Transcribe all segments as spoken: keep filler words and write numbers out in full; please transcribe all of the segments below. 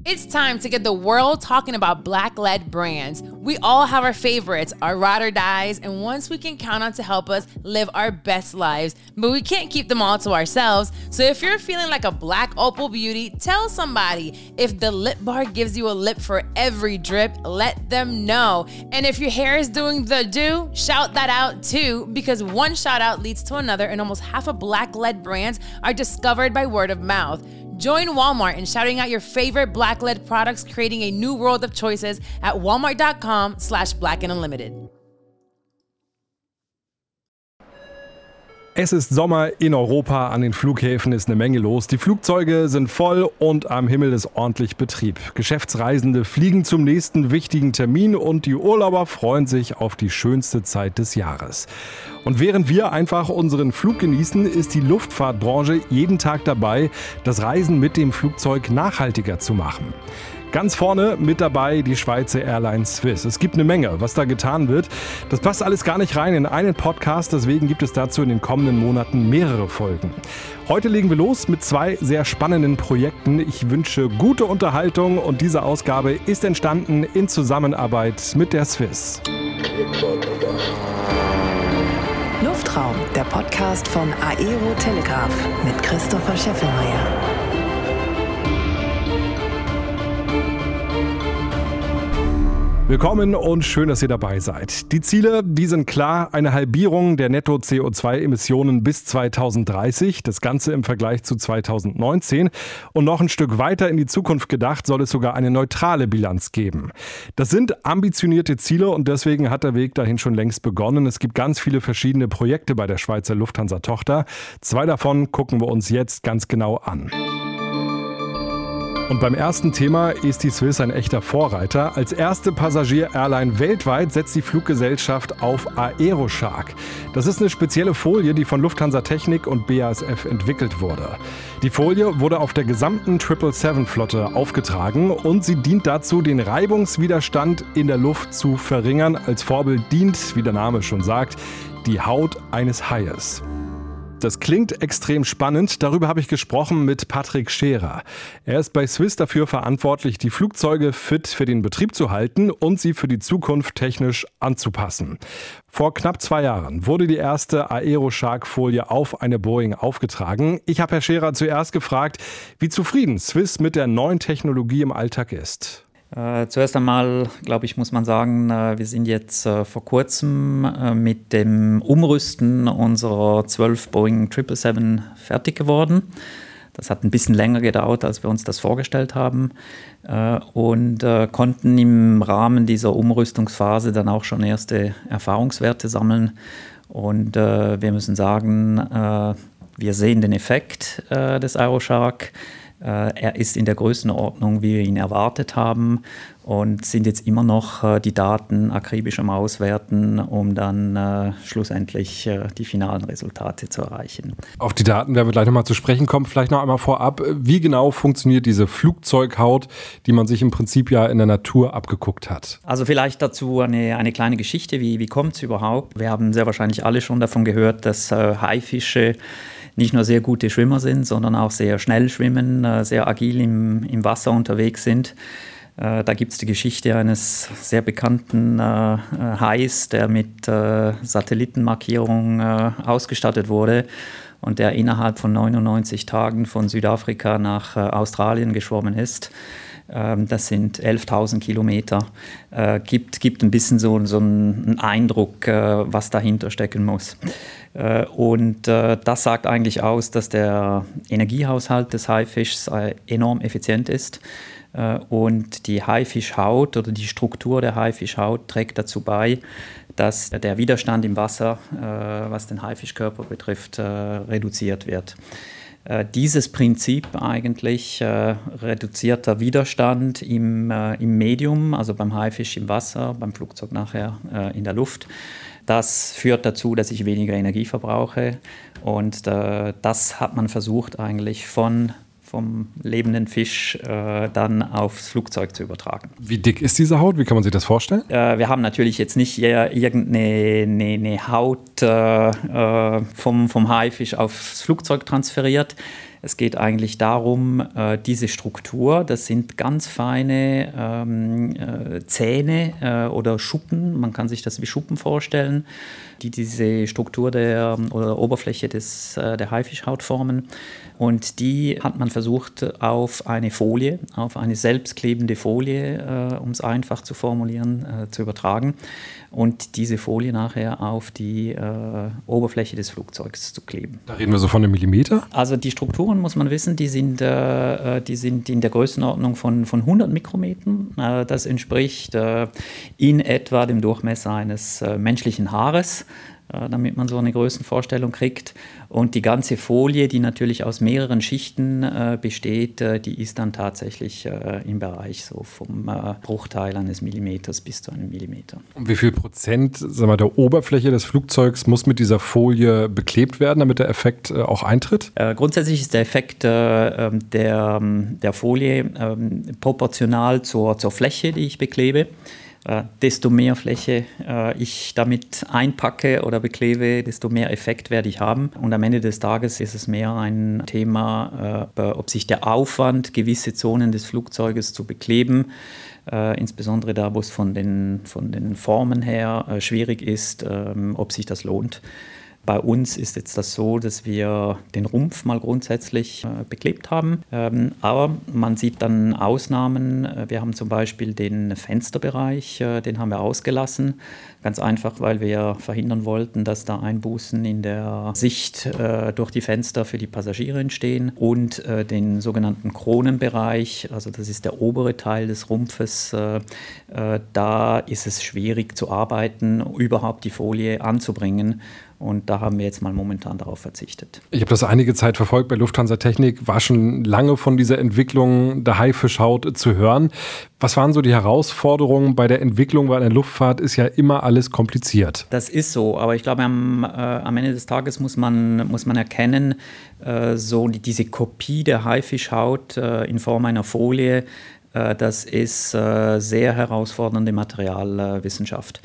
It's time to get the world talking about Black-led brands. We all have our favorites, our ride or dies, and ones we can count on to help us live our best lives. But we can't keep them all to ourselves. So if you're feeling like a Black Opal beauty, tell somebody. If the lip bar gives you a lip for every drip, let them know. And if your hair is doing the do, shout that out too, because one shout out leads to another, and almost half of Black-led brands are discovered by word of mouth. Join Walmart in shouting out your favorite Black-led products, creating a new world of choices at walmart.com slash black and unlimited. Es ist Sommer in Europa, an den Flughäfen ist eine Menge los. Die Flugzeuge sind voll und am Himmel ist ordentlich Betrieb. Geschäftsreisende fliegen zum nächsten wichtigen Termin und die Urlauber freuen sich auf die schönste Zeit des Jahres. Und während wir einfach unseren Flug genießen, ist die Luftfahrtbranche jeden Tag dabei, das Reisen mit dem Flugzeug nachhaltiger zu machen. Ganz vorne mit dabei die Schweizer Airline Swiss. Es gibt eine Menge, was da getan wird. Das passt alles gar nicht rein in einen Podcast, deswegen gibt es dazu in den kommenden Monaten mehrere Folgen. Heute legen wir los mit zwei sehr spannenden Projekten. Ich wünsche gute Unterhaltung und diese Ausgabe ist entstanden in Zusammenarbeit mit der Swiss. Luftraum, der Podcast von Aero Telegraph mit Christopher Scheffelmeier. Willkommen und schön, dass ihr dabei seid. Die Ziele, die sind klar, eine Halbierung der Netto-C O zwei Emissionen bis zweitausenddreißig, das Ganze im Vergleich zu zweitausendneunzehn. Und noch ein Stück weiter in die Zukunft gedacht, soll es sogar eine neutrale Bilanz geben. Das sind ambitionierte Ziele und deswegen hat der Weg dahin schon längst begonnen. Es gibt ganz viele verschiedene Projekte bei der Schweizer Lufthansa-Tochter. Zwei davon gucken wir uns jetzt ganz genau an. Und beim ersten Thema ist die Swiss ein echter Vorreiter. Als erste Passagier-Airline weltweit setzt die Fluggesellschaft auf Aeroshark. Das ist eine spezielle Folie, die von Lufthansa Technik und B A S F entwickelt wurde. Die Folie wurde auf der gesamten sieben sieben sieben-Flotte aufgetragen und sie dient dazu, den Reibungswiderstand in der Luft zu verringern. Als Vorbild dient, wie der Name schon sagt, die Haut eines Haies. Das klingt extrem spannend. Darüber habe ich gesprochen mit Patrick Scherer. Er ist bei Swiss dafür verantwortlich, die Flugzeuge fit für den Betrieb zu halten und sie für die Zukunft technisch anzupassen. Vor knapp zwei Jahren wurde die erste Aeroshark-Folie auf eine Boeing aufgetragen. Ich habe Herr Scherer zuerst gefragt, wie zufrieden Swiss mit der neuen Technologie im Alltag ist. Äh, zuerst einmal, glaube ich, muss man sagen, äh, wir sind jetzt äh, vor kurzem äh, mit dem Umrüsten unserer zwölf Boeing sieben sieben sieben fertig geworden. Das hat ein bisschen länger gedauert, als wir uns das vorgestellt haben äh, und äh, konnten im Rahmen dieser Umrüstungsphase dann auch schon erste Erfahrungswerte sammeln. Und äh, wir müssen sagen, äh, wir sehen den Effekt äh, des Aeroshark. Er ist in der Größenordnung, wie wir ihn erwartet haben, und sind jetzt immer noch äh, die Daten akribisch am Auswerten, um dann äh, schlussendlich äh, die finalen Resultate zu erreichen. Auf die Daten werden wir gleich nochmal zu sprechen kommen. Vielleicht noch einmal vorab, wie genau funktioniert diese Flugzeughaut, die man sich im Prinzip ja in der Natur abgeguckt hat? Also vielleicht dazu eine, eine kleine Geschichte, wie, wie kommt es überhaupt? Wir haben sehr wahrscheinlich alle schon davon gehört, dass äh, Haifische nicht nur sehr gute Schwimmer sind, sondern auch sehr schnell schwimmen, äh, sehr agil im, im Wasser unterwegs sind. Äh, da gibt es die Geschichte eines sehr bekannten äh, Hais, der mit äh, Satellitenmarkierung äh, ausgestattet wurde und der innerhalb von neunundneunzig Tagen von Südafrika nach äh, Australien geschwommen ist. Ähm, das sind elftausend Kilometer. Äh, gibt, gibt ein bisschen so, so einen Eindruck, äh, was dahinter stecken muss. Äh, und äh, das sagt eigentlich aus, dass der Energiehaushalt des Haifischs äh, enorm effizient ist. Und die Haifischhaut oder die Struktur der Haifischhaut trägt dazu bei, dass der Widerstand im Wasser, äh, was den Haifischkörper betrifft, äh, reduziert wird. Äh, dieses Prinzip eigentlich, äh, reduzierter Widerstand im, äh, im Medium, also beim Haifisch im Wasser, beim Flugzeug nachher äh, in der Luft, das führt dazu, dass ich weniger Energie verbrauche. Und äh, das hat man versucht eigentlich von vom lebenden Fisch äh, dann aufs Flugzeug zu übertragen. Wie dick ist diese Haut? Wie kann man sich das vorstellen? Äh, wir haben natürlich jetzt nicht irgendeine eine, eine Haut äh, vom, vom Haifisch aufs Flugzeug transferiert. Es geht eigentlich darum, äh, diese Struktur, das sind ganz feine ähm, äh, Zähne äh, oder Schuppen, man kann sich das wie Schuppen vorstellen, die diese Struktur der oder Oberfläche des, äh, der Haifischhaut formen. Und die hat man versucht auf eine Folie, auf eine selbstklebende Folie, äh, um es einfach zu formulieren, äh, zu übertragen. Und diese Folie nachher auf die äh, Oberfläche des Flugzeugs zu kleben. Da reden wir so von einem Millimeter? Also die Strukturen, muss man wissen, die sind, äh, die sind in der Größenordnung von, von hundert Mikrometern. Äh, das entspricht äh, in etwa dem Durchmesser eines äh, menschlichen Haares, äh, damit man so eine Größenvorstellung kriegt. Und die ganze Folie, die natürlich aus mehreren Schichten äh, besteht, äh, die ist dann tatsächlich äh, im Bereich so vom äh, Bruchteil eines Millimeters bis zu einem Millimeter. Und wie viel Prozent, sagen wir, der Oberfläche des Flugzeugs muss mit dieser Folie beklebt werden, damit der Effekt äh, auch eintritt? Äh, grundsätzlich ist der Effekt äh, der, der Folie äh, proportional zur, zur Fläche, die ich beklebe. Äh, desto mehr Fläche äh, ich damit einpacke oder beklebe, desto mehr Effekt werde ich haben. Und am Ende des Tages ist es mehr ein Thema, äh, ob sich der Aufwand, gewisse Zonen des Flugzeuges zu bekleben, äh, insbesondere da, wo es von den, von den Formen her äh, schwierig ist, äh, ob sich das lohnt. Bei uns ist jetzt das so, dass wir den Rumpf mal grundsätzlich äh, beklebt haben. Ähm, aber man sieht dann Ausnahmen. Wir haben zum Beispiel den Fensterbereich, äh, den haben wir ausgelassen. Ganz einfach, weil wir verhindern wollten, dass da Einbußen in der Sicht äh, durch die Fenster für die Passagiere entstehen. Und äh, den sogenannten Kronenbereich, also das ist der obere Teil des Rumpfes, äh, äh, da ist es schwierig zu arbeiten, überhaupt die Folie anzubringen. Und da haben wir jetzt mal momentan darauf verzichtet. Ich habe das einige Zeit verfolgt bei Lufthansa Technik, war schon lange von dieser Entwicklung der Haifischhaut zu hören. Was waren so die Herausforderungen bei der Entwicklung? Weil in der Luftfahrt ist ja immer alles kompliziert. Das ist so, aber ich glaube, am, äh, am Ende des Tages muss man, muss man erkennen, äh, so die, diese Kopie der Haifischhaut äh, in Form einer Folie, äh, das ist äh, sehr herausfordernde Materialwissenschaft.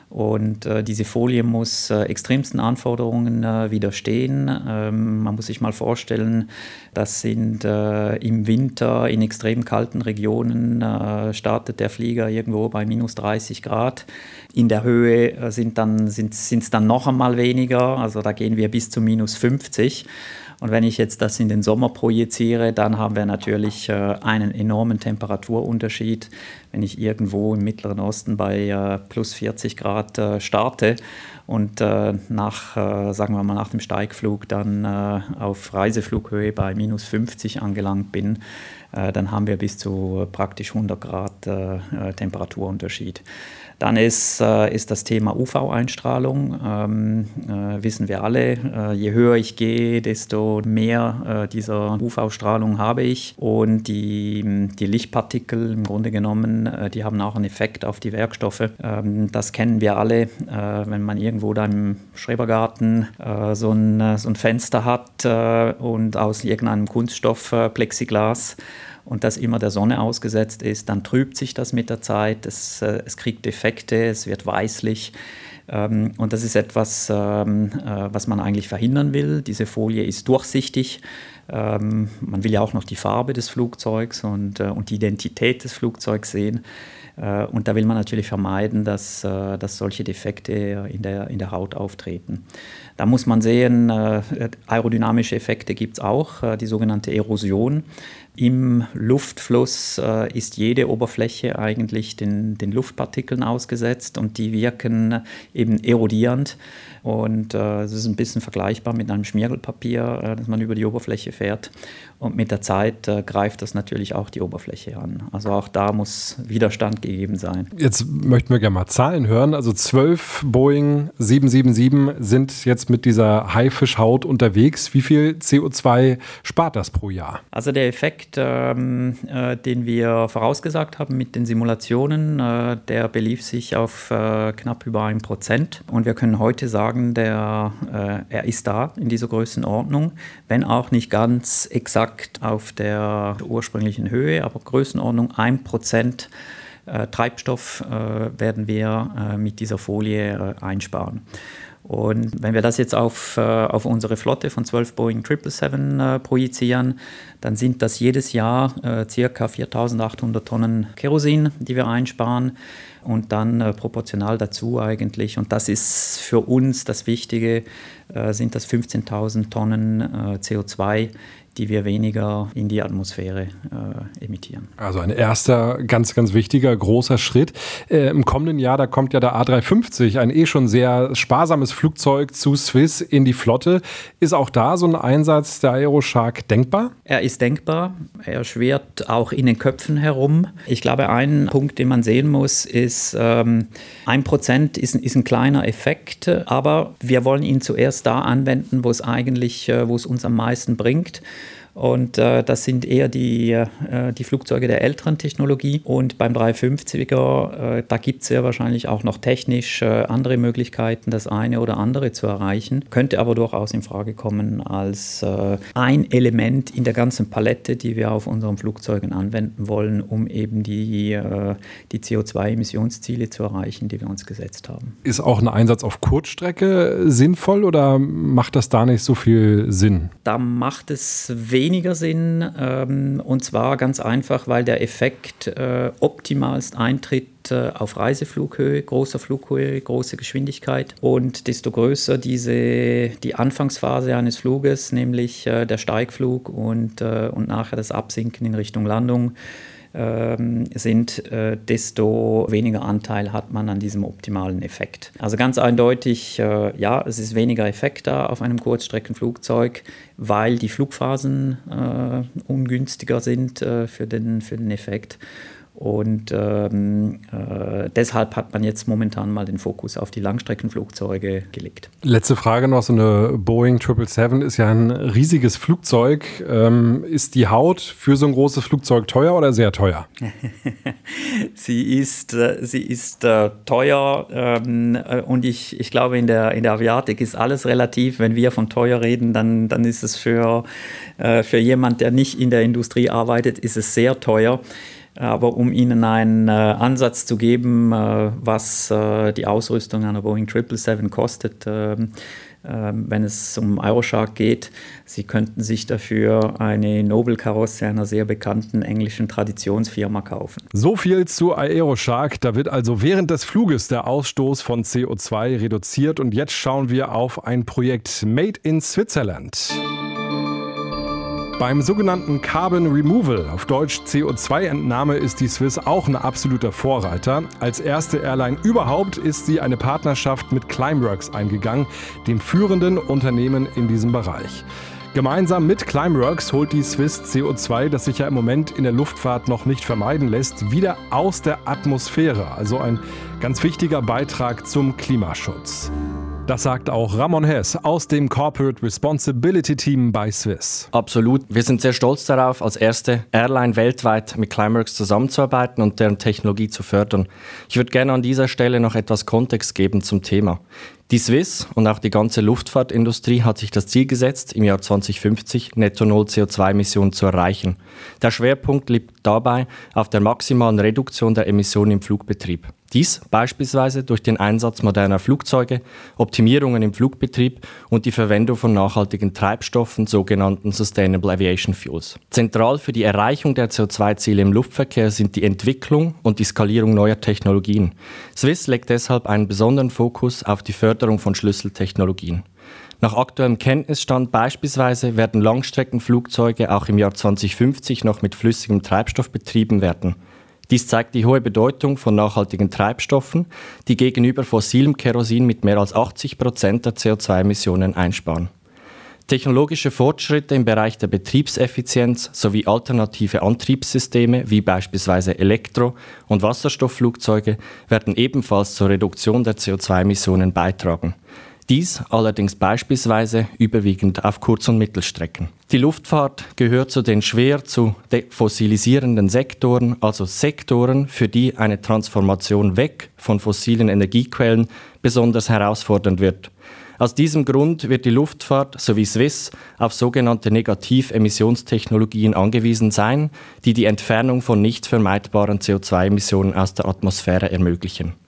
Und äh, diese Folie muss äh, extremsten Anforderungen äh, widerstehen. Ähm, man muss sich mal vorstellen, das sind äh, im Winter in extrem kalten Regionen äh, startet der Flieger irgendwo bei minus dreißig Grad. In der Höhe äh, sind dann, sind es dann noch einmal weniger, also da gehen wir bis zu minus fünfzig. Und wenn ich jetzt das in den Sommer projiziere, dann haben wir natürlich äh, einen enormen Temperaturunterschied. Wenn ich irgendwo im Mittleren Osten bei äh, plus vierzig Grad äh, starte und äh, nach, äh, sagen wir mal, nach dem Steigflug dann äh, auf Reiseflughöhe bei minus fünfzig angelangt bin, äh, dann haben wir bis zu äh, praktisch hundert Grad äh, äh, Temperaturunterschied. Dann ist, äh, ist das Thema U V-Einstrahlung, ähm, äh, wissen wir alle. Äh, je höher ich gehe, desto mehr äh, dieser U V-Strahlung habe ich. Und die, die Lichtpartikel im Grunde genommen, äh, die haben auch einen Effekt auf die Werkstoffe. Ähm, das kennen wir alle, äh, wenn man irgendwo da im Schrebergarten äh, so, ein, so ein Fenster hat äh, und aus irgendeinem Kunststoff äh, Plexiglas, und das immer der Sonne ausgesetzt ist, dann trübt sich das mit der Zeit, es, äh, es kriegt Defekte, es wird weißlich. Ähm, und das ist etwas, ähm, äh, was man eigentlich verhindern will. Diese Folie ist durchsichtig. Ähm, man will ja auch noch die Farbe des Flugzeugs und, äh, und die Identität des Flugzeugs sehen. Äh, und da will man natürlich vermeiden, dass, äh, dass solche Defekte in der, in der Haut auftreten. Da muss man sehen, äh, aerodynamische Effekte gibt es auch, äh, die sogenannte Erosion. Im Luftfluss äh, ist jede Oberfläche eigentlich den, den Luftpartikeln ausgesetzt und die wirken eben erodierend. Und äh, es ist ein bisschen vergleichbar mit einem Schmirgelpapier, äh, das man über die Oberfläche fährt. Und mit der Zeit äh, greift das natürlich auch die Oberfläche an. Also auch da muss Widerstand gegeben sein. Jetzt möchten wir gerne mal Zahlen hören. Also zwölf Boeing sieben sieben sieben sind jetzt mit dieser Haifischhaut unterwegs. Wie viel C O zwei spart das pro Jahr? Also der Effekt, ähm, äh, den wir vorausgesagt haben mit den Simulationen, äh, der belief sich auf äh, knapp über ein Prozent. Und wir können heute sagen, der, äh, er ist da in dieser Größenordnung, wenn auch nicht ganz exakt auf der ursprünglichen Höhe, aber Größenordnung ein Prozent äh, Treibstoff äh, werden wir äh, mit dieser Folie äh, einsparen. Und wenn wir das jetzt auf, äh, auf unsere Flotte von zwölf Boeing sieben sieben sieben äh, projizieren, dann sind das jedes Jahr äh, ca. viertausendachthundert Tonnen Kerosin, die wir einsparen. Und dann äh, proportional dazu eigentlich, und das ist für uns das Wichtige, äh, sind das fünfzehntausend Tonnen äh, C O zwei, die wir weniger in die Atmosphäre äh, emittieren. Also ein erster ganz, ganz wichtiger, großer Schritt. Äh, im kommenden Jahr, da kommt ja der A drei fünfzig, ein eh schon sehr sparsames Flugzeug zu Swiss in die Flotte. Ist auch da so ein Einsatz der Aeroshark denkbar? Er ist denkbar. Er schwirrt auch in den Köpfen herum. Ich glaube, ein Punkt, den man sehen muss, ist, ähm, ein Prozent ist, ist ein kleiner Effekt, aber wir wollen ihn zuerst da anwenden, wo es eigentlich, äh, wo es uns am meisten bringt. Und äh, das sind eher die, äh, die Flugzeuge der älteren Technologie. Und beim dreihundertfünfziger, äh, da gibt es ja wahrscheinlich auch noch technisch äh, andere Möglichkeiten, das eine oder andere zu erreichen. Könnte aber durchaus in Frage kommen als äh, ein Element in der ganzen Palette, die wir auf unseren Flugzeugen anwenden wollen, um eben die, äh, die C O zwei Emissionsziele zu erreichen, die wir uns gesetzt haben. Ist auch ein Einsatz auf Kurzstrecke sinnvoll oder macht das da nicht so viel Sinn? Da macht es weniger weniger Sinn, ähm, und zwar ganz einfach, weil der Effekt äh, optimalst eintritt äh, auf Reiseflughöhe, großer Flughöhe, große Geschwindigkeit, und desto größer diese, die Anfangsphase eines Fluges, nämlich äh, der Steigflug und, äh, und nachher das Absinken in Richtung Landung, sind, äh, desto weniger Anteil hat man an diesem optimalen Effekt. Also ganz eindeutig, äh, ja, es ist weniger Effekt da auf einem Kurzstreckenflugzeug, weil die Flugphasen äh, ungünstiger sind äh, für den, für den Effekt. Und ähm, äh, deshalb hat man jetzt momentan mal den Fokus auf die Langstreckenflugzeuge gelegt. Letzte Frage noch, so eine Boeing sieben sieben sieben ist ja ein riesiges Flugzeug. Ähm, ist die Haut für so ein großes Flugzeug teuer oder sehr teuer? sie ist, äh, sie ist äh, teuer ähm, äh, und ich, ich glaube, in der, in der Aviatik ist alles relativ. Wenn wir von teuer reden, dann, dann ist es für, äh, für jemand, der nicht in der Industrie arbeitet, ist es sehr teuer. Aber um Ihnen einen äh, Ansatz zu geben, äh, was äh, die Ausrüstung einer Boeing sieben sieben sieben kostet, äh, äh, wenn es um Aeroshark geht, Sie könnten sich dafür eine Nobel-Karosse einer sehr bekannten englischen Traditionsfirma kaufen. So viel zu Aeroshark. Da wird also während des Fluges der Ausstoß von C O zwei reduziert. Und jetzt schauen wir auf ein Projekt Made in Switzerland. Beim sogenannten Carbon Removal, auf Deutsch C O zwei Entnahme, ist die Swiss auch ein absoluter Vorreiter. Als erste Airline überhaupt ist sie eine Partnerschaft mit Climeworks eingegangen, dem führenden Unternehmen in diesem Bereich. Gemeinsam mit Climeworks holt die Swiss C O zwei, das sich ja im Moment in der Luftfahrt noch nicht vermeiden lässt, wieder aus der Atmosphäre. Also ein ganz wichtiger Beitrag zum Klimaschutz. Das sagt auch Ramon Hess aus dem Corporate Responsibility Team bei Swiss. Absolut. Wir sind sehr stolz darauf, als erste Airline weltweit mit Climeworks zusammenzuarbeiten und deren Technologie zu fördern. Ich würde gerne an dieser Stelle noch etwas Kontext geben zum Thema. Die Swiss und auch die ganze Luftfahrtindustrie hat sich das Ziel gesetzt, im Jahr zwanzig fünfzig netto null C O zwei Emissionen zu erreichen. Der Schwerpunkt liegt dabei auf der maximalen Reduktion der Emissionen im Flugbetrieb. Dies beispielsweise durch den Einsatz moderner Flugzeuge, Optimierungen im Flugbetrieb und die Verwendung von nachhaltigen Treibstoffen, sogenannten Sustainable Aviation Fuels. Zentral für die Erreichung der C O zwei Ziele im Luftverkehr sind die Entwicklung und die Skalierung neuer Technologien. Swiss legt deshalb einen besonderen Fokus auf die Förderung von Schlüsseltechnologien. Nach aktuellem Kenntnisstand beispielsweise werden Langstreckenflugzeuge auch im Jahr zwanzig fünfzig noch mit flüssigem Treibstoff betrieben werden. Dies zeigt die hohe Bedeutung von nachhaltigen Treibstoffen, die gegenüber fossilem Kerosin mit mehr als achtzig Prozent der C O zwei Emissionen einsparen. Technologische Fortschritte im Bereich der Betriebseffizienz sowie alternative Antriebssysteme wie beispielsweise Elektro- und Wasserstoffflugzeuge werden ebenfalls zur Reduktion der C O zwei Emissionen beitragen. Dies allerdings beispielsweise überwiegend auf Kurz- und Mittelstrecken. Die Luftfahrt gehört zu den schwer zu defossilisierenden Sektoren, also Sektoren, für die eine Transformation weg von fossilen Energiequellen besonders herausfordernd wird. Aus diesem Grund wird die Luftfahrt sowie Swiss auf sogenannte Negativemissionstechnologien angewiesen sein, die die Entfernung von nicht vermeidbaren C O zwei Emissionen aus der Atmosphäre ermöglichen.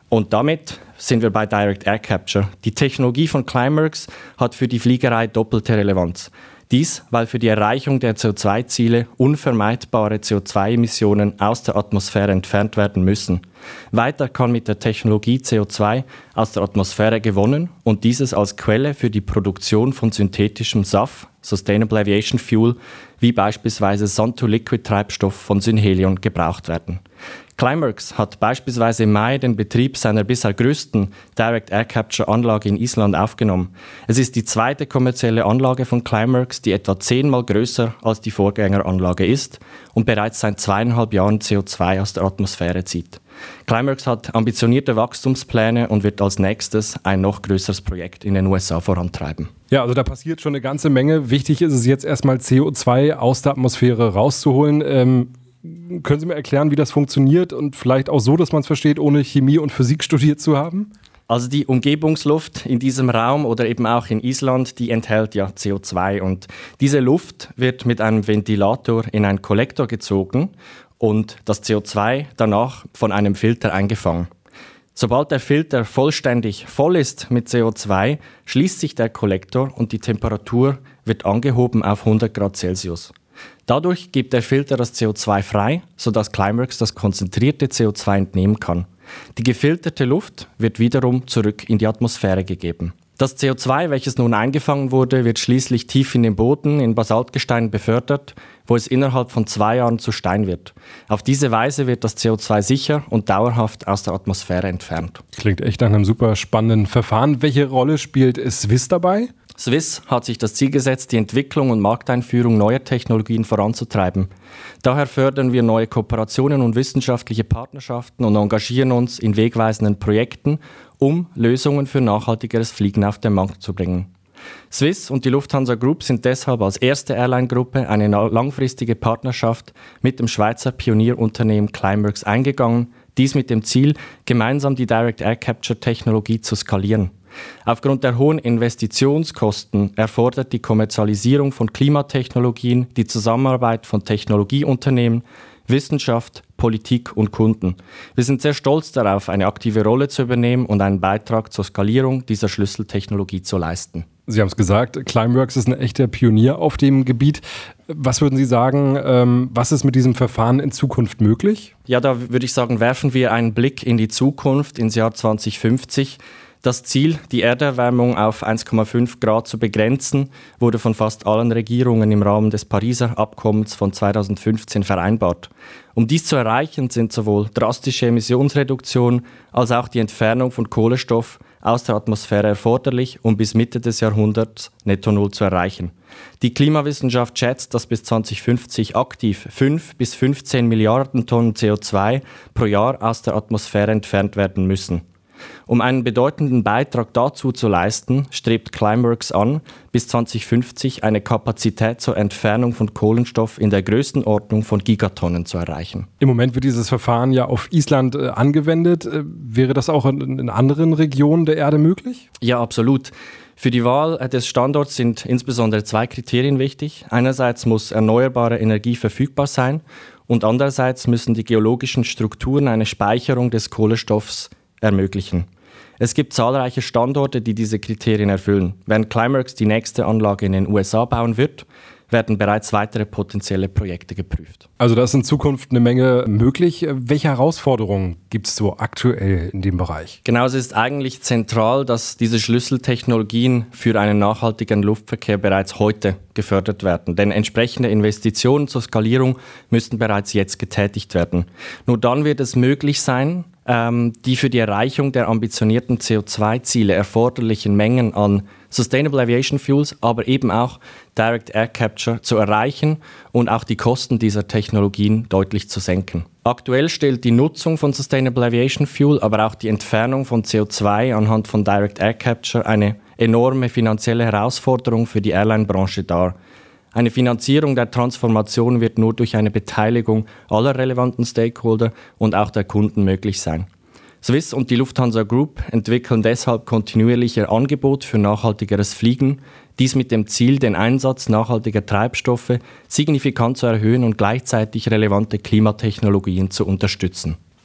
Und damit sind wir bei Direct Air Capture. Die Technologie von Climeworks hat für die Fliegerei doppelte Relevanz. Dies, weil für die Erreichung der C O zwei Ziele unvermeidbare C O zwei Emissionen aus der Atmosphäre entfernt werden müssen. Weiter kann mit der Technologie C O zwei aus der Atmosphäre gewonnen und dieses als Quelle für die Produktion von synthetischem S A F, Sustainable Aviation Fuel, wie beispielsweise Sun-to-Liquid-Treibstoff von Synhelion gebraucht werden. Climeworks hat beispielsweise im Mai den Betrieb seiner bisher größten Direct Air Capture Anlage in Island aufgenommen. Es ist die zweite kommerzielle Anlage von Climeworks, die etwa zehnmal größer als die Vorgängeranlage ist und bereits seit zweieinhalb Jahren C O zwei aus der Atmosphäre zieht. Climeworks hat ambitionierte Wachstumspläne und wird als nächstes ein noch größeres Projekt in den U S A vorantreiben. Ja, also da passiert schon eine ganze Menge. Wichtig ist es jetzt erstmal C O zwei aus der Atmosphäre rauszuholen. Ähm Können Sie mir erklären, wie das funktioniert und vielleicht auch so, dass man es versteht, ohne Chemie und Physik studiert zu haben? Also die Umgebungsluft in diesem Raum oder eben auch in Island, die enthält ja C O zwei und diese Luft wird mit einem Ventilator in einen Kollektor gezogen und das C O zwei danach von einem Filter eingefangen. Sobald der Filter vollständig voll ist mit C O zwei, schließt sich der Kollektor und die Temperatur wird angehoben auf hundert Grad Celsius. Dadurch gibt der Filter das C O zwei frei, sodass Climeworks das konzentrierte C O zwei entnehmen kann. Die gefilterte Luft wird wiederum zurück in die Atmosphäre gegeben. Das C O zwei, welches nun eingefangen wurde, wird schließlich tief in den Boden, in Basaltgestein befördert, wo es innerhalb von zwei Jahren zu Stein wird. Auf diese Weise wird das C O zwei sicher und dauerhaft aus der Atmosphäre entfernt. Klingt echt nach einem super spannenden Verfahren. Welche Rolle spielt Swiss dabei? Swiss hat sich das Ziel gesetzt, die Entwicklung und Markteinführung neuer Technologien voranzutreiben. Daher fördern wir neue Kooperationen und wissenschaftliche Partnerschaften und engagieren uns in wegweisenden Projekten, um Lösungen für nachhaltigeres Fliegen auf den Markt zu bringen. Swiss und die Lufthansa Group sind deshalb als erste Airline-Gruppe eine langfristige Partnerschaft mit dem Schweizer Pionierunternehmen Climeworks eingegangen, dies mit dem Ziel, gemeinsam die Direct Air Capture Technologie zu skalieren. Aufgrund der hohen Investitionskosten erfordert die Kommerzialisierung von Klimatechnologien die Zusammenarbeit von Technologieunternehmen, Wissenschaft, Politik und Kunden. Wir sind sehr stolz darauf, eine aktive Rolle zu übernehmen und einen Beitrag zur Skalierung dieser Schlüsseltechnologie zu leisten. Sie haben es gesagt, Climeworks ist ein echter Pionier auf dem Gebiet. Was würden Sie sagen, ähm, was ist mit diesem Verfahren in Zukunft möglich? Ja, da würde ich sagen, werfen wir einen Blick in die Zukunft, ins Jahr zwanzig fünfzig. Das Ziel, die Erderwärmung auf eins Komma fünf Grad zu begrenzen, wurde von fast allen Regierungen im Rahmen des Pariser Abkommens von zweitausendfünfzehn vereinbart. Um dies zu erreichen, sind sowohl drastische Emissionsreduktion als auch die Entfernung von Kohlenstoff aus der Atmosphäre erforderlich, um bis Mitte des Jahrhunderts Netto Null zu erreichen. Die Klimawissenschaft schätzt, dass bis zwanzig fünfzig aktiv fünf bis fünfzehn Milliarden Tonnen C O zwei pro Jahr aus der Atmosphäre entfernt werden müssen. Um einen bedeutenden Beitrag dazu zu leisten, strebt Climeworks an, bis zwanzig fünfzig eine Kapazität zur Entfernung von Kohlenstoff in der Größenordnung von Gigatonnen zu erreichen. Im Moment wird dieses Verfahren ja auf Island äh, angewendet. Äh, wäre das auch in, in anderen Regionen der Erde möglich? Ja, absolut. Für die Wahl des Standorts sind insbesondere zwei Kriterien wichtig. Einerseits muss erneuerbare Energie verfügbar sein und andererseits müssen die geologischen Strukturen eine Speicherung des Kohlenstoffs ermöglichen. Es gibt zahlreiche Standorte, die diese Kriterien erfüllen. Während Climeworks die nächste Anlage in den U S A bauen wird, werden bereits weitere potenzielle Projekte geprüft. Also da ist in Zukunft eine Menge möglich. Welche Herausforderungen gibt es so aktuell in dem Bereich? Genau, es ist eigentlich zentral, dass diese Schlüsseltechnologien für einen nachhaltigen Luftverkehr bereits heute gefördert werden. Denn entsprechende Investitionen zur Skalierung müssten bereits jetzt getätigt werden. Nur dann wird es möglich sein, die für die Erreichung der ambitionierten C O zwei Ziele erforderlichen Mengen an Sustainable Aviation Fuels, aber eben auch Direct Air Capture zu erreichen und auch die Kosten dieser Technologien deutlich zu senken. Aktuell stellt die Nutzung von Sustainable Aviation Fuel, aber auch die Entfernung von C O zwei anhand von Direct Air Capture eine enorme finanzielle Herausforderung für die Airline-Branche dar. Eine Finanzierung der Transformation wird nur durch eine Beteiligung aller relevanten Stakeholder und auch der Kunden möglich sein. Swiss und die Lufthansa Group entwickeln deshalb kontinuierlich ihr Angebot für nachhaltigeres Fliegen, dies mit dem Ziel, den Einsatz nachhaltiger Treibstoffe signifikant zu erhöhen und gleichzeitig relevante Klimatechnologien zu unterstützen.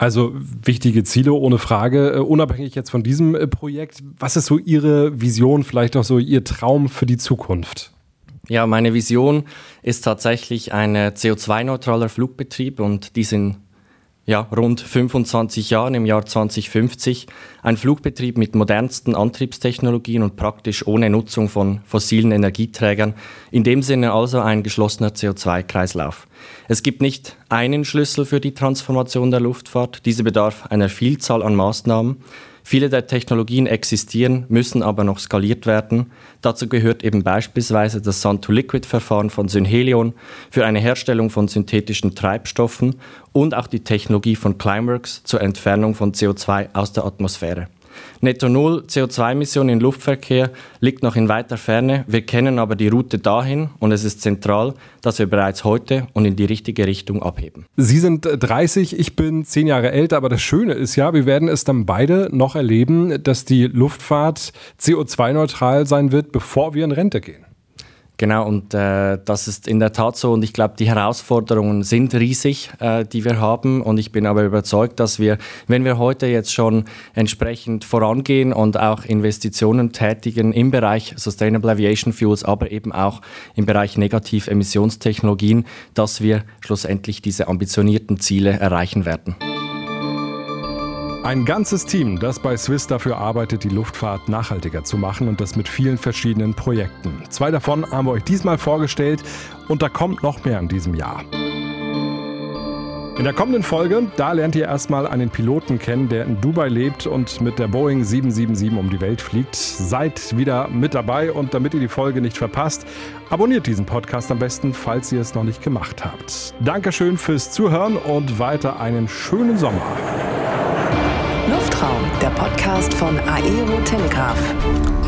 Also wichtige Ziele, ohne Frage. Unabhängig jetzt von diesem Projekt, was ist so Ihre Vision, vielleicht auch so Ihr Traum für die Zukunft? Ja, meine Vision ist tatsächlich ein C O zwei neutraler Flugbetrieb und dies in ja, rund fünfundzwanzig Jahren im Jahr zwanzig fünfzig. Ein Flugbetrieb mit modernsten Antriebstechnologien und praktisch ohne Nutzung von fossilen Energieträgern. In dem Sinne also ein geschlossener C O zwei Kreislauf. Es gibt nicht einen Schlüssel für die Transformation der Luftfahrt. Diese bedarf einer Vielzahl an Maßnahmen. Viele der Technologien existieren, müssen aber noch skaliert werden. Dazu gehört eben beispielsweise das Sun-to-Liquid-Verfahren von Synhelion für eine Herstellung von synthetischen Treibstoffen und auch die Technologie von Climeworks zur Entfernung von C O zwei aus der Atmosphäre. Netto Null C O zwei Emissionen im Luftverkehr liegt noch in weiter Ferne. Wir kennen aber die Route dahin und es ist zentral, dass wir bereits heute und in die richtige Richtung abheben. Sie sind dreißig, ich bin zehn Jahre älter, aber das Schöne ist ja, wir werden es dann beide noch erleben, dass die Luftfahrt C O zwei neutral sein wird, bevor wir in Rente gehen. Genau, und äh, das ist in der Tat so. Und ich glaube, die Herausforderungen sind riesig, äh, die wir haben. Und ich bin aber überzeugt, dass wir, wenn wir heute jetzt schon entsprechend vorangehen und auch Investitionen tätigen im Bereich Sustainable Aviation Fuels, aber eben auch im Bereich Negativemissionstechnologien, dass wir schlussendlich diese ambitionierten Ziele erreichen werden. Ein ganzes Team, das bei Swiss dafür arbeitet, die Luftfahrt nachhaltiger zu machen und das mit vielen verschiedenen Projekten. Zwei davon haben wir euch diesmal vorgestellt und da kommt noch mehr in diesem Jahr. In der kommenden Folge, da lernt ihr erstmal einen Piloten kennen, der in Dubai lebt und mit der Boeing sieben sieben sieben um die Welt fliegt. Seid wieder mit dabei und damit ihr die Folge nicht verpasst, abonniert diesen Podcast am besten, falls ihr es noch nicht gemacht habt. Dankeschön fürs Zuhören und weiter einen schönen Sommer. Luftraum, der Podcast von Aero Telegraph.